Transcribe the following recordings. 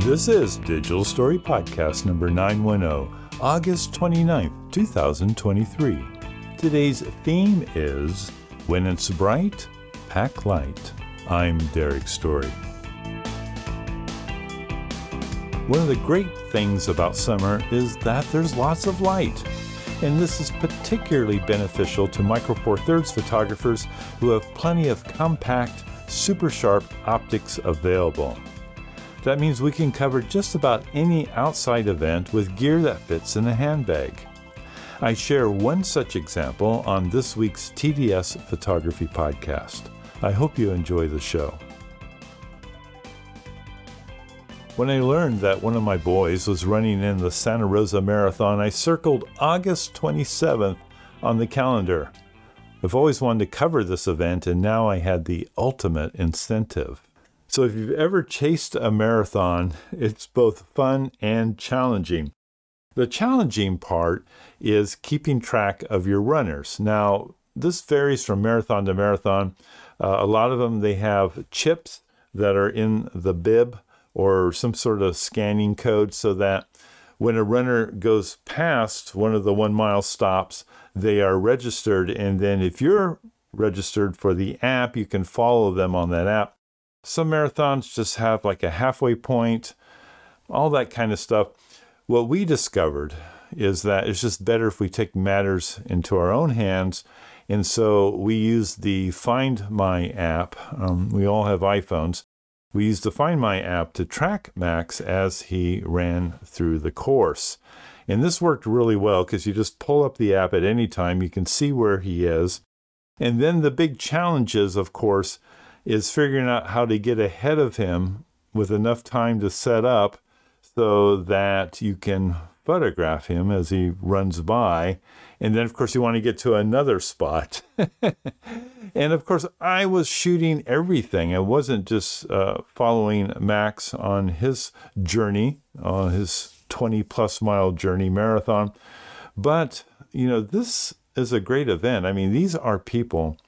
This is Digital Story Podcast number 910, August 29th, 2023. Today's theme is When It's Bright, Pack Light. I'm Derek Story. One of the great things about summer is that there's lots of light. And this is particularly beneficial to Micro Four Thirds photographers who have plenty of compact, super sharp optics available. That means we can cover just about any outside event with gear that fits in a handbag. I share one such example on this week's TDS Photography Podcast. I hope you enjoy the show. When I learned that one of my boys was running in the Santa Rosa Marathon, I circled August 27th on the calendar. I've always wanted to cover this event, and now I had the ultimate incentive. So if you've ever chased a marathon, it's both fun and challenging. The challenging part is keeping track of your runners. Now, this varies from marathon to marathon. A lot of them, they have chips that are in the bib or some sort of scanning code so that when a runner goes past one of the 1 mile stops, they are registered. And then if you're registered for the app, you can follow them on that app. Some marathons just have like a halfway point, all that kind of stuff. What we discovered is that it's just better if we take matters into our own hands. And so we use the Find My app. We all have iPhones. We used the Find My app to track Max as he ran through the course. And this worked really well because you just pull up the app at any time. You can see where he is. And then the big challenge is, of course, is figuring out how to get ahead of him with enough time to set up so that you can photograph him as he runs by. And then, of course, you want to get to another spot. And, of course, I was shooting everything. I wasn't just following Max on his journey, on his 20-plus mile journey marathon. But, this is a great event. I mean, these are people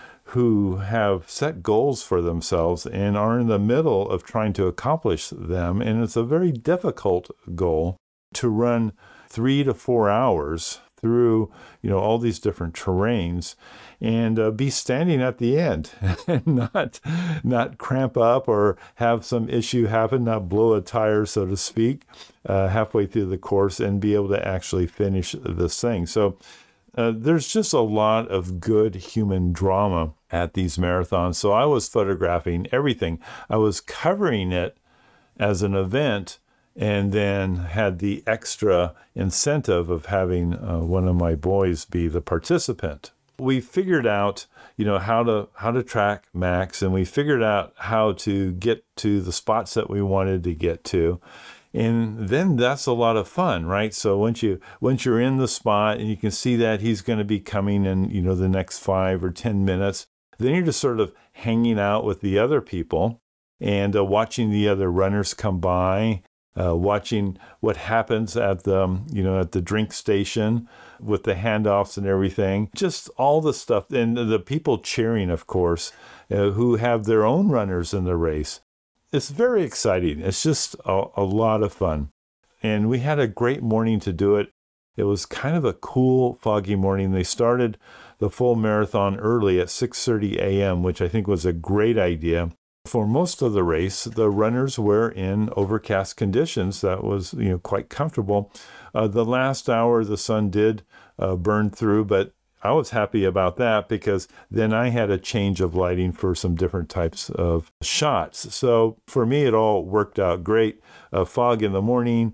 who have set goals for themselves and are in the middle of trying to accomplish them. And it's a very difficult goal to run 3 to 4 hours through, all these different terrains and be standing at the end and not cramp up or have some issue happen, not blow a tire, so to speak, halfway through the course and be able to actually finish this thing. So there's just a lot of good human drama at these marathons. So I was photographing everything. I was covering it as an event and then had the extra incentive of having one of my boys be the participant. We figured out, how to track Max, and we figured out how to get to the spots that we wanted to get to. And then that's a lot of fun, right? So once you're in the spot and you can see that he's going to be coming in, the next 5 or 10 minutes, then you're just sort of hanging out with the other people and watching the other runners come by, watching what happens at the drink station with the handoffs and everything, just all the stuff. And the people cheering, of course, who have their own runners in the race. It's very exciting. It's just a lot of fun. And we had a great morning to do it. It was kind of a cool, foggy morning. They started the full marathon early at 6:30 a.m., which I think was a great idea. For most of the race, the runners were in overcast conditions. That was, quite comfortable. The last hour, the sun did burn through, but I was happy about that because then I had a change of lighting for some different types of shots. So for me, it all worked out great. Fog in the morning,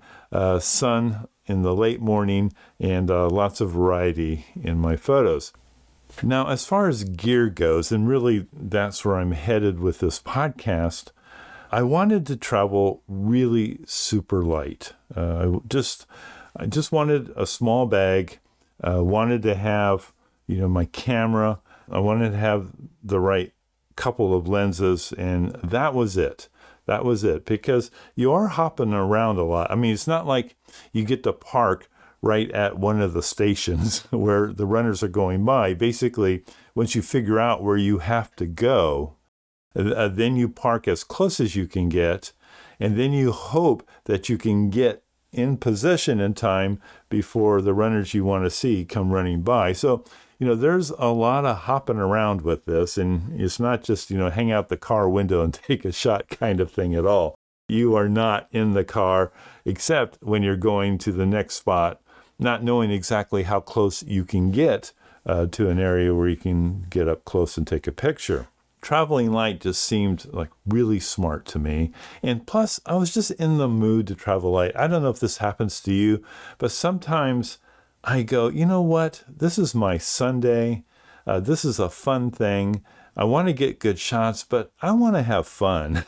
sun in the late morning, and lots of variety in my photos. Now, as far as gear goes, and really that's where I'm headed with this podcast, I wanted to travel really super light. I just wanted a small bag. Wanted to have my camera. I wanted to have the right couple of lenses, and that was it. That was it, because you are hopping around a lot. I mean, it's not like you get to park right at one of the stations where the runners are going by. Basically, once you figure out where you have to go, then you park as close as you can get, and then you hope that you can get in position in time before the runners you want to see come running by. So, there's a lot of hopping around with this, and it's not just, hang out the car window and take a shot kind of thing at all. You are not in the car except when you're going to the next spot, not knowing exactly how close you can get to an area where you can get up close and take a picture. Traveling light just seemed like really smart to me. And plus, I was just in the mood to travel light. I don't know if this happens to you, but sometimes I go, you know what? This is my Sunday. This is a fun thing. I want to get good shots, but I want to have fun.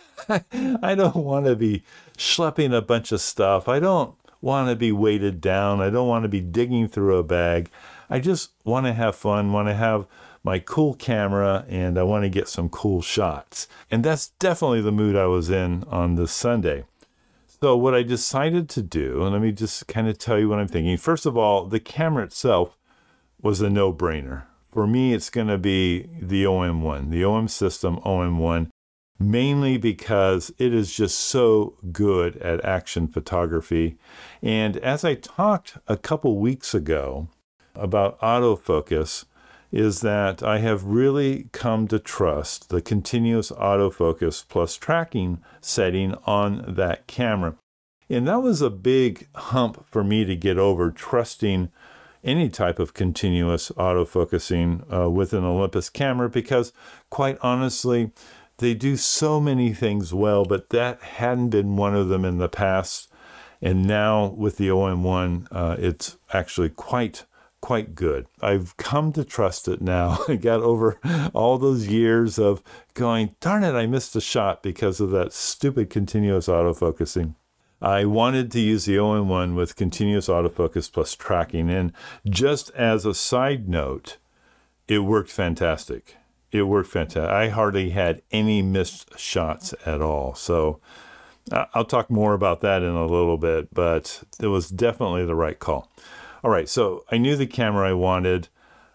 I don't want to be schlepping a bunch of stuff. I don't want to be weighted down. I don't want to be digging through a bag. I just want to have fun, want to have my cool camera, and I want to get some cool shots. And that's definitely the mood I was in on this Sunday. So what I decided to do, and let me just kind of tell you what I'm thinking. First of all, the camera itself was a no-brainer. For me, it's going to be the OM1, the OM System OM1, mainly because it is just so good at action photography. And as I talked a couple weeks ago about autofocus, is that I have really come to trust the continuous autofocus plus tracking setting on that camera. And that was a big hump for me to get over, trusting any type of continuous autofocusing with an Olympus camera, because quite honestly, they do so many things well, but that hadn't been one of them in the past. And now with the OM1, it's actually quite good. I've come to trust it now. I got over all those years of going, darn it, I missed a shot because of that stupid continuous autofocusing. I wanted to use the OM1 with continuous autofocus plus tracking. And just as a side note, it worked fantastic. It worked fantastic. I hardly had any missed shots at all. So I'll talk more about that in a little bit, but it was definitely the right call. All right, so I knew the camera I wanted.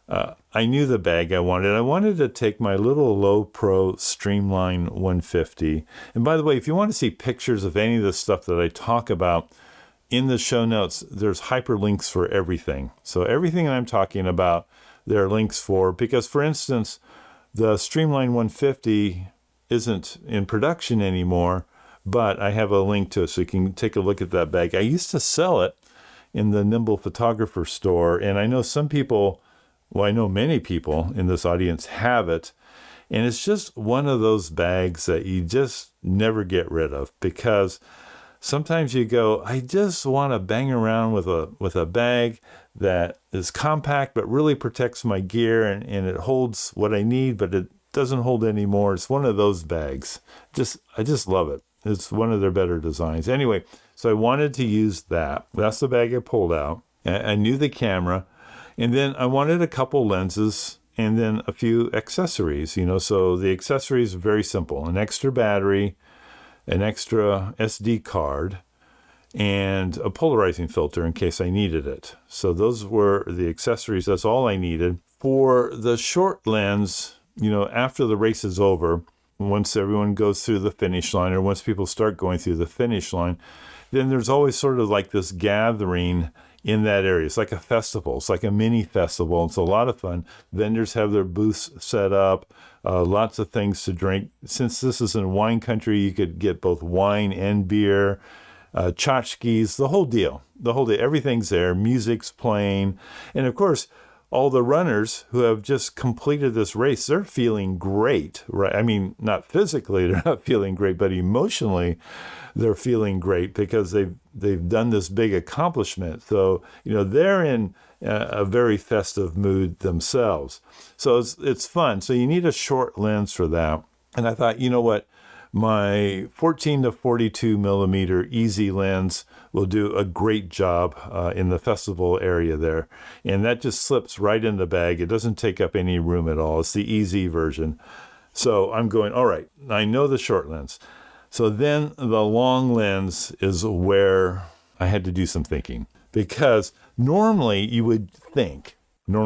I knew the bag I wanted. I wanted to take my little Low Pro Streamline 150. And by the way, if you want to see pictures of any of the stuff that I talk about, in the show notes, there's hyperlinks for everything. So everything I'm talking about, there are links for. Because, for instance, the Streamline 150 isn't in production anymore, but I have a link to it so you can take a look at that bag. I used to sell it in the Nimble Photographer store, and I know some people, well, I know many people in this audience have it, and it's just one of those bags that you just never get rid of, because sometimes you go, I just want to bang around with a bag that is compact but really protects my gear, and it holds what I need, but it doesn't hold any more. It's one of those bags. I just love it. It's one of their better designs. Anyway, so I wanted to use that. That's the bag I pulled out. I knew the camera. And then I wanted a couple lenses and then a few accessories, So the accessories are very simple. An extra battery, an extra SD card, and a polarizing filter in case I needed it. So those were the accessories. That's all I needed. For the short lens, after the race is over, once everyone goes through the finish line, or once people start going through the finish line, then there's always sort of like this gathering in that area. It's like a festival. It's like a mini festival. It's a lot of fun. Vendors have their booths set up, lots of things to drink. Since this is in wine country, you could get both wine and beer, tchotchkes, the whole deal. Everything's there. Music's playing. And of course, all the runners who have just completed this race, they're feeling great, right? I mean, not physically, they're not feeling great, but emotionally, they're feeling great because they've done this big accomplishment. So, they're in a very festive mood themselves. So it's fun. So you need a short lens for that. And I thought, you know what? My 14 to 42 millimeter easy lens will do a great job in the festival area there. And that just slips right in the bag. It doesn't take up any room at all. It's the easy version. So I'm going, all right, I know the short lens. So then the long lens is where I had to do some thinking. Because normally I would think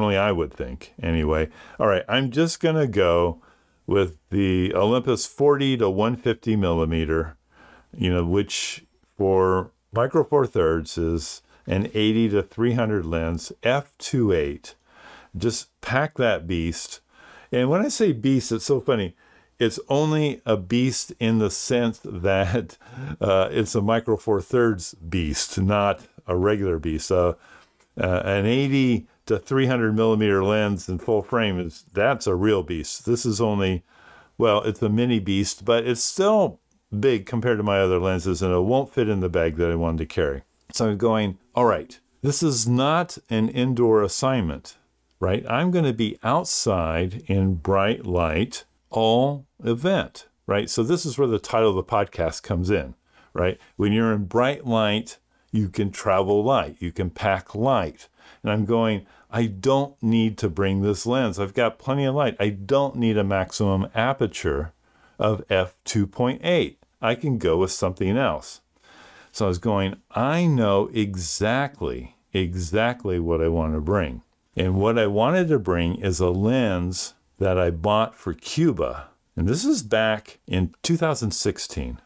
anyway, all right, I'm just going to go with the Olympus 40 to 150 millimeter which for Micro Four Thirds is an 80 to 300 lens, f2.8. Just pack that beast. And when I say beast, it's so funny. It's only a beast in the sense that it's a Micro Four Thirds beast, not a regular beast. An 80 to 300 millimeter lens in full frame that's a real beast. This is only, well, it's a mini beast, but it's still big compared to my other lenses, and it won't fit in the bag that I wanted to carry. So I'm going, all right, this is not an indoor assignment, right? I'm going to be outside in bright light all event, right? So this is where the title of the podcast comes in, right? When you're in bright light, you can travel light, you can pack light. And I'm going, I don't need to bring this lens. I've got plenty of light. I don't need a maximum aperture of f2.8. I can go with something else. So I was going, I know exactly what I want to bring. And what I wanted to bring is a lens that I bought for Cuba. And this is back in 2016,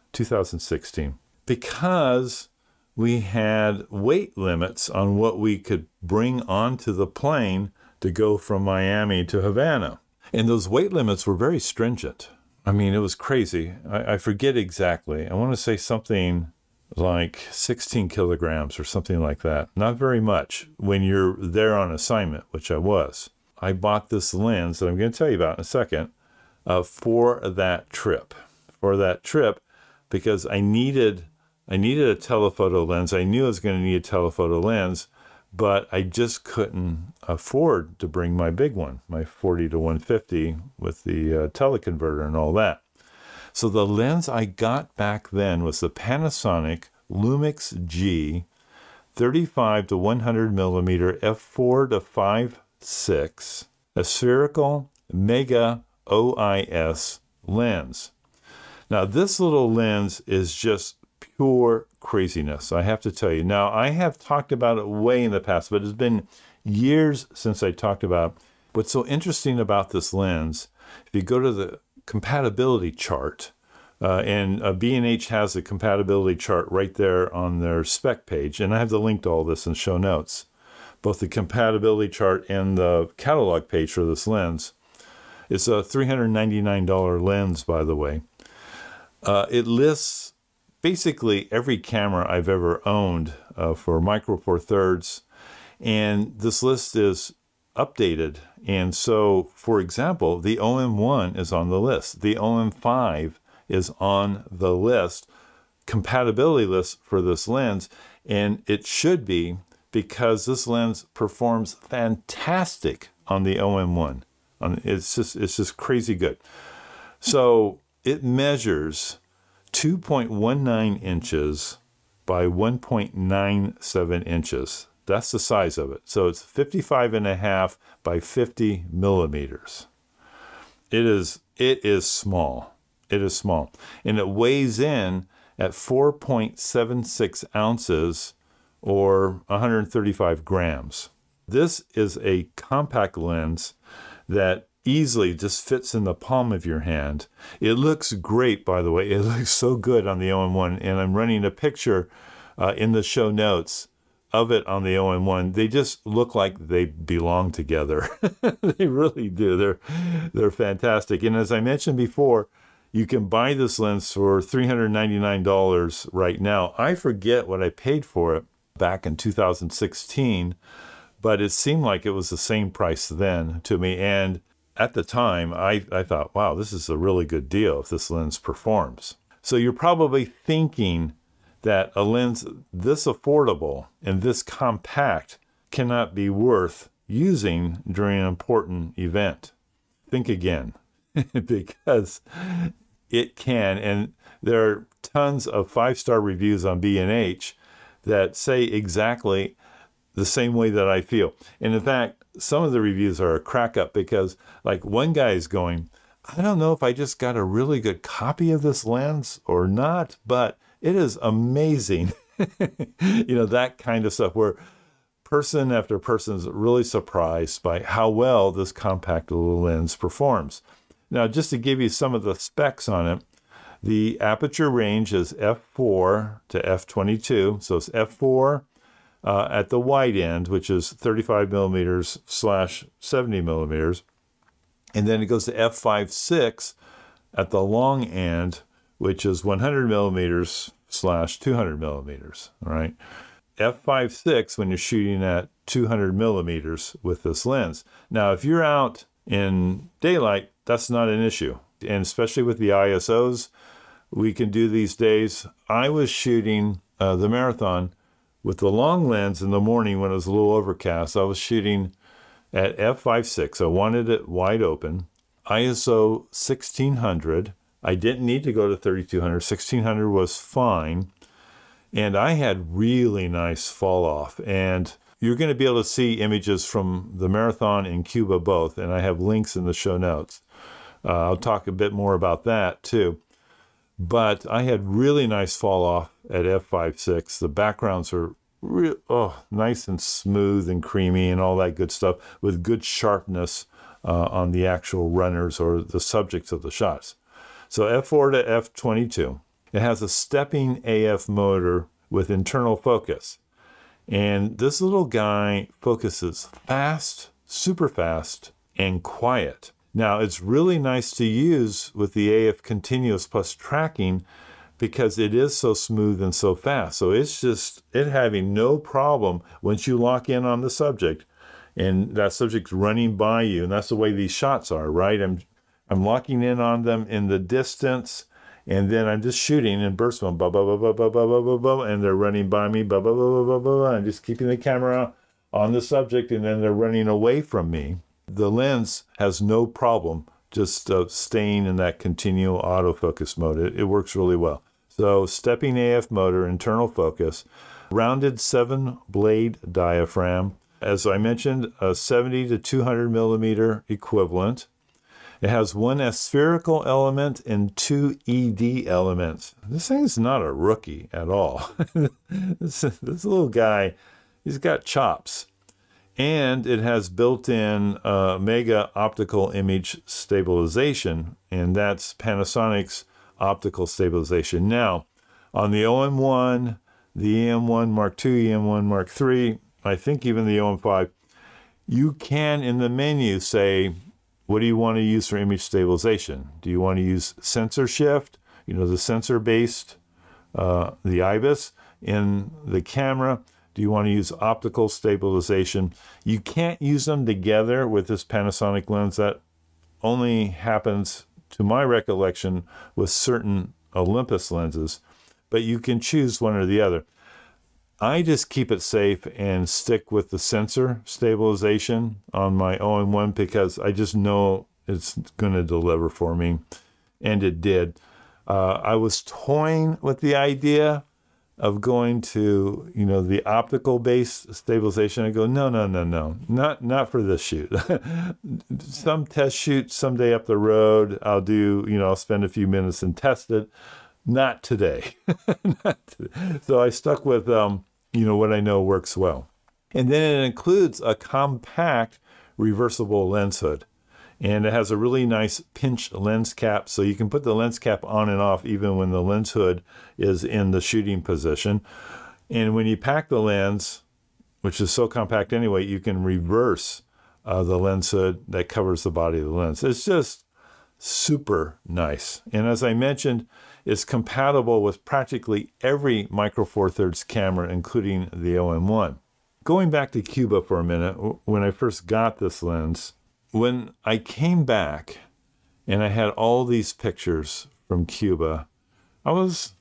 because we had weight limits on what we could bring onto the plane to go from Miami to Havana. And those weight limits were very stringent. I mean, it was crazy. I forget exactly. I want to say something like 16 kilograms or something like that. Not very much when you're there on assignment, which I was. I bought this lens that I'm going to tell you about in a second for that trip. Because I needed a telephoto lens. I knew I was going to need a telephoto lens, but I just couldn't afford to bring my big one, my 40 to 150 with the teleconverter and all that. So the lens I got back then was the Panasonic Lumix G 35 to 100 millimeter f4 to 5.6, a spherical mega OIS lens. Now this little lens is just pure craziness, I have to tell you. Now, I have talked about it way in the past, but it's been years since I talked about it. What's so interesting about this lens, if you go to the compatibility chart, and B&H has a compatibility chart right there on their spec page, and I have the link to all this in show notes, both the compatibility chart and the catalog page for this lens. It's a $399 lens, by the way. It lists basically every camera I've ever owned for Micro Four Thirds, and this list is updated. And so, for example, the OM1 is on the list. The OM5 is on the list, compatibility list for this lens, and it should be because this lens performs fantastic on the OM1. It's just crazy good. So it measures 2.19 inches by 1.97 inches. That's the size of it. So it's 55.5 by 50 millimeters. It is small. It is small. And it weighs in at 4.76 ounces or 135 grams. This is a compact lens that easily just fits in the palm of your hand. It looks great, by the way. It looks so good on the OM1, and I'm running a picture in the show notes of it on the OM1. They just look like they belong together. They really do. They're fantastic. And as I mentioned before, you can buy this lens for $399 right now. I forget what I paid for it back in 2016, but it seemed like it was the same price then to me. And at the time, I thought, wow, this is a really good deal if this lens performs. So you're probably thinking that a lens this affordable and this compact cannot be worth using during an important event. Think again, because it can. And there are tons of 5-star reviews on B&H that say exactly the same way that I feel. And in fact, some of the reviews are a crack up because like one guy is going, I don't know if I just got a really good copy of this lens or not, but it is amazing. That kind of stuff where person after person is really surprised by how well this compact little lens performs. Now, just to give you some of the specs on it, The aperture range is f4 to f22. So it's f4 at the wide end, which is 35 millimeters / 70 millimeters. And then it goes to f5.6 at the long end, which is 100 millimeters / 200 millimeters. All right. f5.6 when you're shooting at 200 millimeters with this lens. Now, if you're out in daylight, that's not an issue. And especially with the ISOs we can do these days. I was shooting the Marathon with the long lens in the morning when it was a little overcast. I was shooting at f5.6. I wanted it wide open. ISO 1600. I didn't need to go to 3200. 1600 was fine. And I had really nice fall off. And you're going to be able to see images from the Marathon and Cuba both. And I have links in the show notes. I'll talk a bit more about that too. But I had really nice fall off at f5.6. The backgrounds are nice and smooth and creamy and all that good stuff with good sharpness on the actual runners or the subjects of the shots. So f4 to f22. It has a stepping AF motor with internal focus. And this little guy focuses fast, super fast, and quiet. Now, it's really nice to use with the AF continuous plus tracking because it is so smooth and so fast. So it's having no problem once you lock in on the subject and that subject's running by you. And that's the way these shots are, right? I'm locking in on them in the distance, and then I'm just shooting in burst mode, and they're running by me, I'm just keeping the camera on the subject, and then they're running away from me. The lens has no problem just staying in that continual autofocus mode. It works really well. So stepping AF motor, internal focus, rounded 7-blade diaphragm. As I mentioned, a 70 to 200 millimeter equivalent. It has one aspherical element and 2 ED elements. This thing is not a rookie at all. This little guy, he's got chops. And it has built-in Mega optical image stabilization, and that's Panasonic's optical stabilization. Now, on the OM1, the EM1 Mark II, EM1 Mark III, I think even the OM5, you can, in the menu, say, what do you want to use for image stabilization? Do you want to use sensor shift, the sensor-based, the IBIS in the camera? Do you want to use optical stabilization? You can't use them together with this Panasonic lens. That only happens, to my recollection, with certain Olympus lenses, but you can choose one or the other. I just keep it safe and stick with the sensor stabilization on my OM1 because I just know it's going to deliver for me, and it did. I was toying with the idea of going to, the optical-based stabilization. I go, no, not for this shoot. Some test shoot someday up the road, I'll do, I'll spend a few minutes and test it. Not today. So I stuck with, what I know works well. And then it includes a compact reversible lens hood. And it has a really nice pinch lens cap, so you can put the lens cap on and off even when the lens hood is in the shooting position. And when you pack the lens, which is so compact anyway, you can reverse the lens hood that covers the body of the lens. It's just super nice. And as I mentioned, it's compatible with practically every Micro Four Thirds camera, including the OM1. Going back to Cuba for a minute, when I first got this lens, when I came back and I had all these pictures from Cuba, I was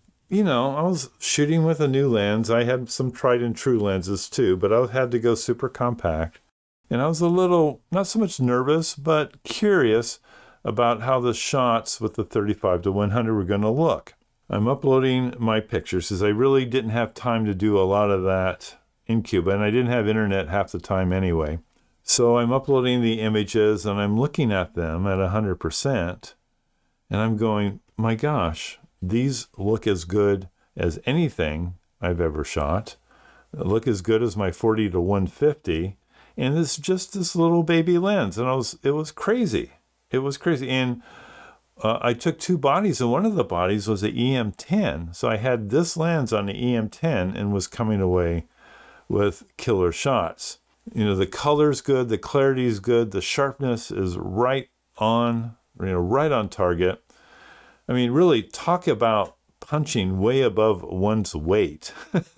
shooting with a new lens. I had some tried and true lenses too, but I had to go super compact. And I was a little, not so much nervous, but curious about how the shots with the 35 to 100 were going to look. I'm uploading my pictures because I really didn't have time to do a lot of that in Cuba, and I didn't have internet half the time anyway. So I'm uploading the images and I'm looking at them at 100%, and I'm going, my gosh, these look as good as anything I've ever shot. They look as good as my 40 to 150, and it's just this little baby lens, and it was crazy. It was crazy. And I took two bodies, and one of the bodies was an EM10. So I had this lens on the EM10 and was coming away with killer shots. The color's good, the clarity is good, the sharpness is right on, right on target. I mean, really, talk about punching way above one's weight.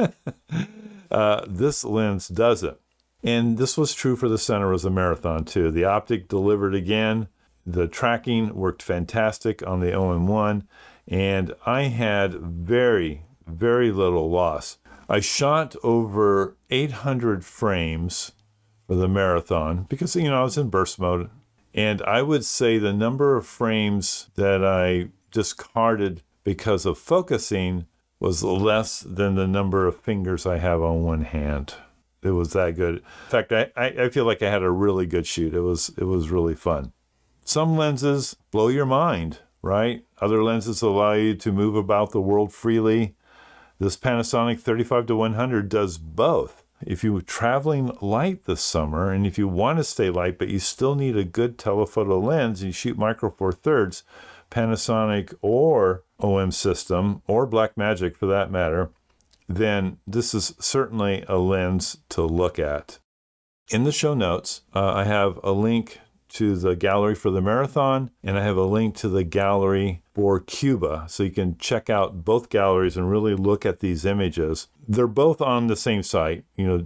This lens does it. And this was true for the Santa Rosa Marathon, too. The optic delivered again. The tracking worked fantastic on the OM1, and I had very, very little loss. I shot over 800 frames for the marathon because, I was in burst mode. And I would say the number of frames that I discarded because of focusing was less than the number of fingers I have on one hand. It was that good. In fact, I feel like I had a really good shoot. It was really fun. Some lenses blow your mind, right? Other lenses allow you to move about the world freely. This Panasonic 35-100 does both. If you're traveling light this summer, and if you want to stay light, but you still need a good telephoto lens, and you shoot Micro Four Thirds, Panasonic or OM system, or Blackmagic for that matter, then this is certainly a lens to look at. In the show notes, I have a link to the gallery for the marathon, and I have a link to the gallery for Cuba, so you can check out both galleries and really look at these images. They're both on the same site,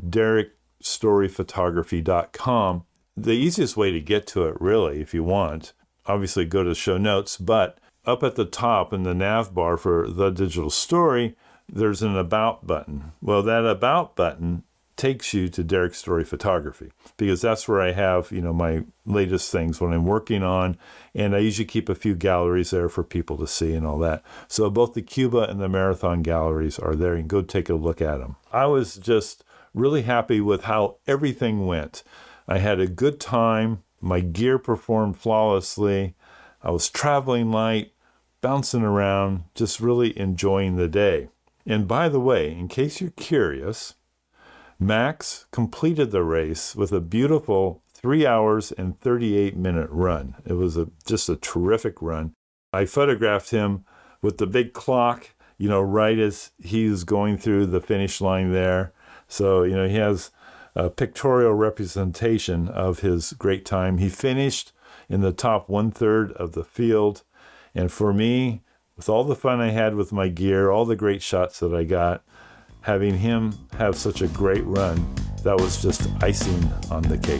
DerekStoryPhotography.com. The easiest way to get to it, really, if you want, obviously go to the show notes, but up at the top in the nav bar for The Digital Story, there's an About button. Well, that About button takes you to Derek Story Photography, because that's where I have, my latest things, what I'm working on, and I usually keep a few galleries there for people to see and all that. So both the Cuba and the Marathon galleries are there. You can go take a look at them. I was just really happy with how everything went. I had a good time. My gear performed flawlessly. I was traveling light, bouncing around, just really enjoying the day. And by the way, in case you're curious, Max completed the race with a beautiful 3 hours and 38-minute run. It was just a terrific run. I photographed him with the big clock, right as he's going through the finish line there. So, he has a pictorial representation of his great time. He finished in the top 1/3 of the field. And for me, with all the fun I had with my gear, all the great shots that I got, having him have such a great run, that was just icing on the cake.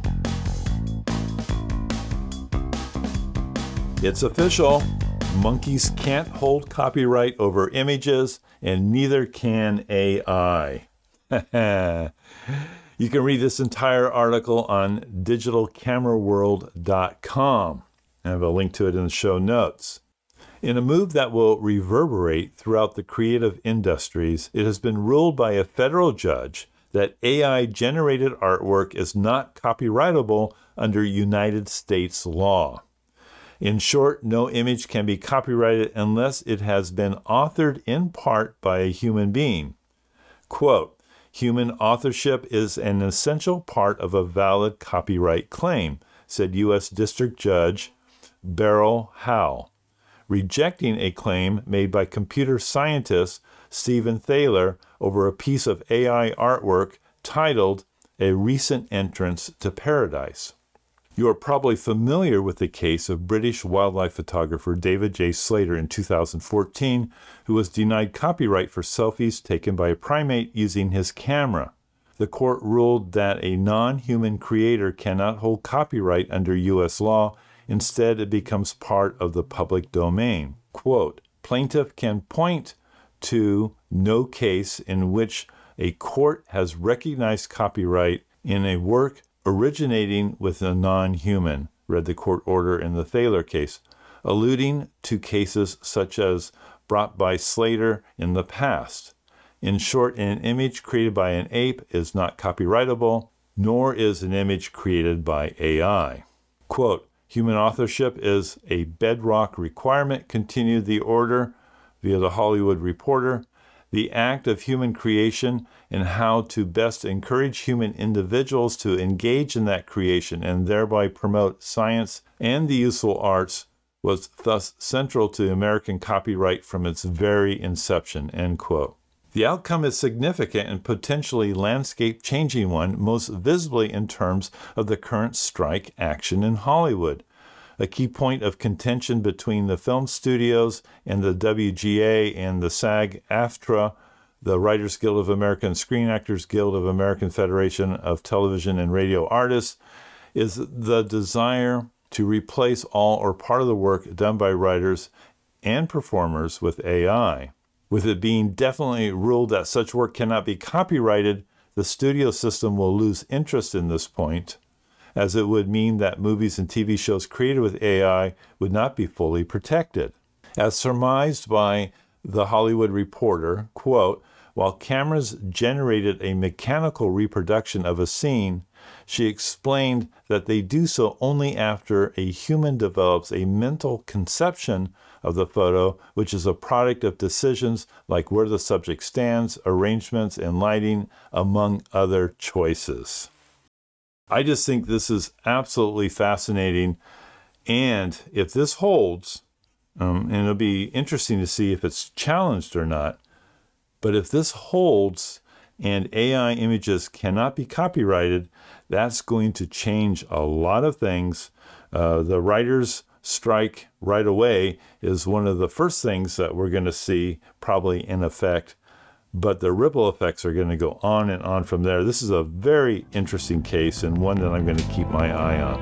It's official. Monkeys can't hold copyright over images, and neither can AI. You can read this entire article on digitalcameraworld.com. I have a link to it in the show notes. In a move that will reverberate throughout the creative industries, it has been ruled by a federal judge that AI-generated artwork is not copyrightable under United States law. In short, no image can be copyrighted unless it has been authored in part by a human being. Quote, "Human authorship is an essential part of a valid copyright claim," said U.S. District Judge Beryl Howell, rejecting a claim made by computer scientist Stephen Thaler over a piece of AI artwork titled "A Recent Entrance to Paradise." You are probably familiar with the case of British wildlife photographer David J. Slater in 2014, who was denied copyright for selfies taken by a primate using his camera. The court ruled that a non-human creator cannot hold copyright under U.S. law. Instead, it becomes part of the public domain. Quote, "Plaintiff can point to no case in which a court has recognized copyright in a work originating with a non-human," read the court order in the Thaler case, alluding to cases such as brought by Slater in the past. In short, an image created by an ape is not copyrightable, nor is an image created by AI. Quote, "Human authorship is a bedrock requirement," continued the order via the Hollywood Reporter. "The act of human creation and how to best encourage human individuals to engage in that creation and thereby promote science and the useful arts was thus central to American copyright from its very inception, end quote. The outcome is significant and potentially landscape-changing one, most visibly in terms of the current strike action in Hollywood. A key point of contention between the film studios and the WGA and the SAG-AFTRA, the Writers Guild of America and Screen Actors Guild of American Federation of Television and Radio Artists, is the desire to replace all or part of the work done by writers and performers with AI. With it being definitely ruled that such work cannot be copyrighted, the studio system will lose interest in this point, as it would mean that movies and TV shows created with AI would not be fully protected. As surmised by The Hollywood Reporter, quote, while cameras generated a mechanical reproduction of a scene, she explained that they do so only after a human develops a mental conception of the photo, which is a product of decisions like where the subject stands, arrangements, and lighting, among other choices. I just think this is absolutely fascinating, and if this holds, and it'll be interesting to see if it's challenged or not, but if this holds and AI images cannot be copyrighted, that's going to change a lot of things. The writers' strike right away is one of the first things that we're going to see probably in effect, but the ripple effects are going to go on and on from there. This is a very interesting case and one that I'm going to keep my eye on.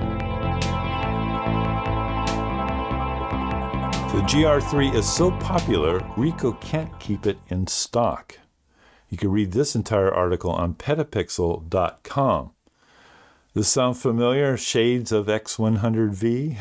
The GR3 is so popular, Ricoh can't keep it in stock. You can read this entire article on petapixel.com. This sound familiar? Shades of X100V?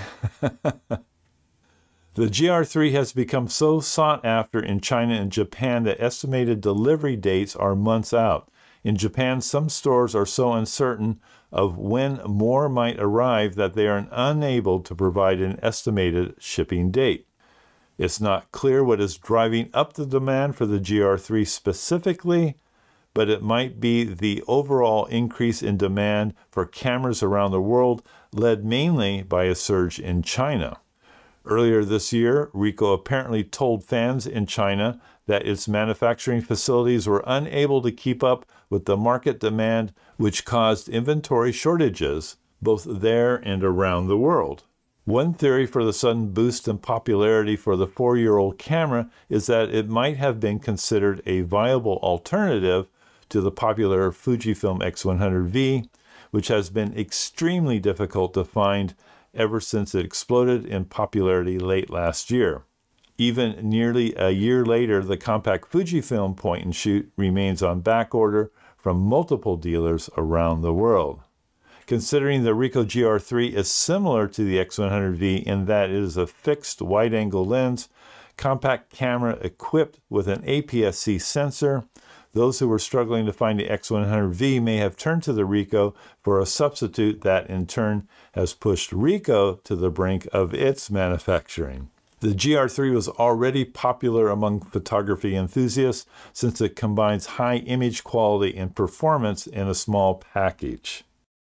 The GR3 has become so sought after in China and Japan that estimated delivery dates are months out. In Japan, some stores are so uncertain of when more might arrive that they are unable to provide an estimated shipping date. It's not clear what is driving up the demand for the GR3 specifically, but it might be the overall increase in demand for cameras around the world, led mainly by a surge in China. Earlier this year, Ricoh apparently told fans in China that its manufacturing facilities were unable to keep up with the market demand, which caused inventory shortages both there and around the world. One theory for the sudden boost in popularity for the 4-year-old camera is that it might have been considered a viable alternative to the popular Fujifilm X100V, which has been extremely difficult to find ever since it exploded in popularity late last year. Even nearly a year later, the compact Fujifilm point-and-shoot remains on back order from multiple dealers around the world. Considering the Ricoh GR3 is similar to the X100V in that it is a fixed wide-angle lens, compact camera equipped with an APS-C sensor, those who were struggling to find the X100V may have turned to the Ricoh for a substitute that in turn has pushed Ricoh to the brink of its manufacturing. The GR3 was already popular among photography enthusiasts since it combines high image quality and performance in a small package.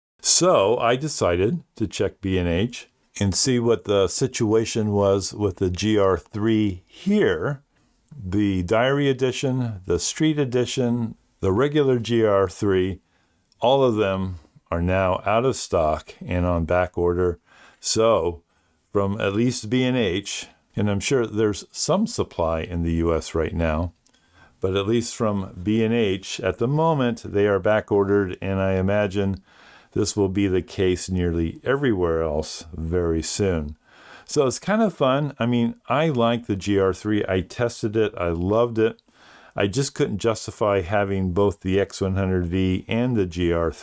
So I decided to check B&H and see what the situation was with the GR3 here. The Diary Edition, the Street Edition, the regular GR3, all of them are now out of stock and on back order. So from at least B&H, and I'm sure there's some supply in the US right now, but at least from B&H, at the moment, they are back ordered, and I imagine this will be the case nearly everywhere else very soon. So it's kind of fun. I mean, I like the GR3. I tested it. I loved it. I just couldn't justify having both the X100V and the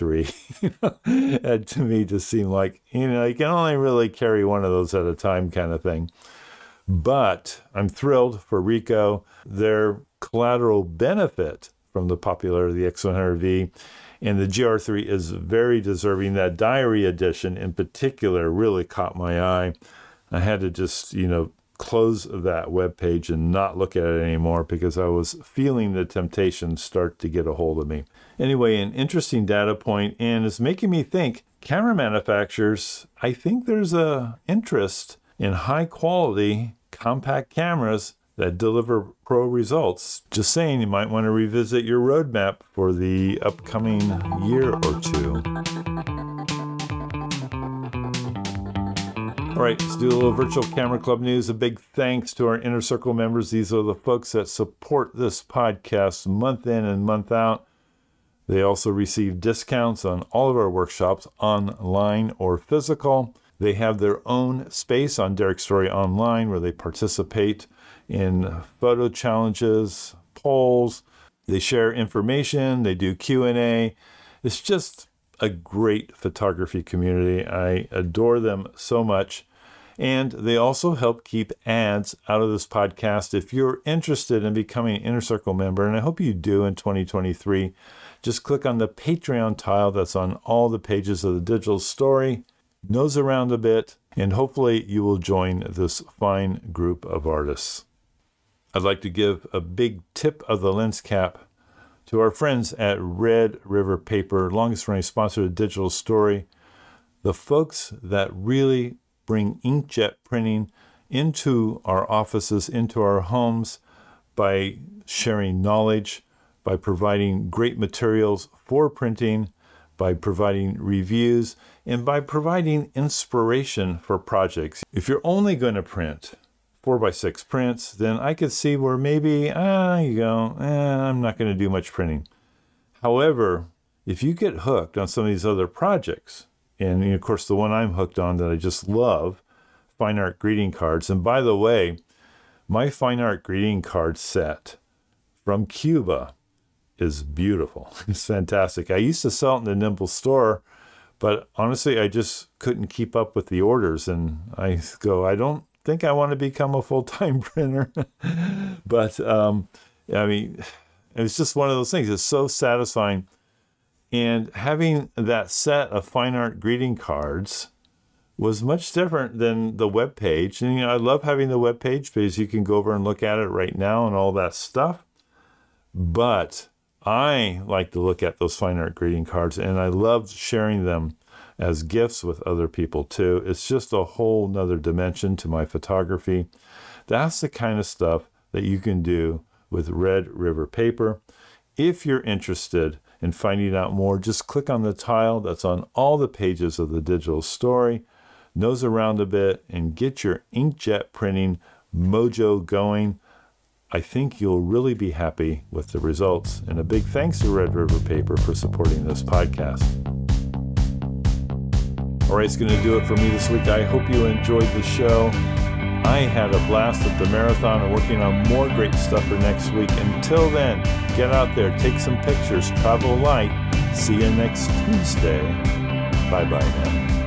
GR3. That to me just seemed like, you can only really carry one of those at a time kind of thing. But I'm thrilled for Ricoh. Their collateral benefit from the popularity of the X100V and the GR3 is very deserving. That Diary Edition in particular really caught my eye. I had to just, close that web page and not look at it anymore because I was feeling the temptation start to get a hold of me. Anyway, an interesting data point, and it's making me think camera manufacturers, I think there's a interest and high-quality compact cameras that deliver pro results. Just saying, you might want to revisit your roadmap for the upcoming year or two. All right, let's do a little Virtual Camera Club news. A big thanks to our Inner Circle members. These are the folks that support this podcast month in and month out. They also receive discounts on all of our workshops, online or physical. They have their own space on Derek Story Online where they participate in photo challenges, polls. They share information. They do Q&A. It's just a great photography community. I adore them so much. And they also help keep ads out of this podcast. If you're interested in becoming an Inner Circle member, and I hope you do in 2023, just click on the Patreon tile that's on all the pages of the digital story. Nose around a bit, and hopefully you will join this fine group of artists. I'd like to give a big tip of the lens cap to our friends at Red River Paper, longest running sponsor of Digital Story, the folks that really bring inkjet printing into our offices, into our homes, by sharing knowledge, by providing great materials for printing, by providing reviews, and by providing inspiration for projects. If you're only going to print 4x6 prints, then I could see where maybe, I'm not going to do much printing. However, if you get hooked on some of these other projects, and of course the one I'm hooked on that I just love, fine art greeting cards. And by the way, my fine art greeting card set from Cuba is beautiful. It's fantastic. I used to sell it in the Nimble store, but honestly, I just couldn't keep up with the orders. And I don't think I want to become a full-time printer. But it's just one of those things. It's so satisfying. And having that set of fine art greeting cards was much different than the web page. And I love having the web page because you can go over and look at it right now and all that stuff. But I like to look at those fine art greeting cards, and I love sharing them as gifts with other people too. It's just a whole nother dimension to my photography. That's the kind of stuff that you can do with Red River Paper. If you're interested in finding out more, just click on the tile that's on all the pages of the digital story, nose around a bit, and get your inkjet printing mojo going. I think you'll really be happy with the results. And a big thanks to Red River Paper for supporting this podcast. All right, it's going to do it for me this week. I hope you enjoyed the show. I had a blast at the marathon and working on more great stuff for next week. Until then, get out there, take some pictures, travel light. See you next Tuesday. Bye-bye now.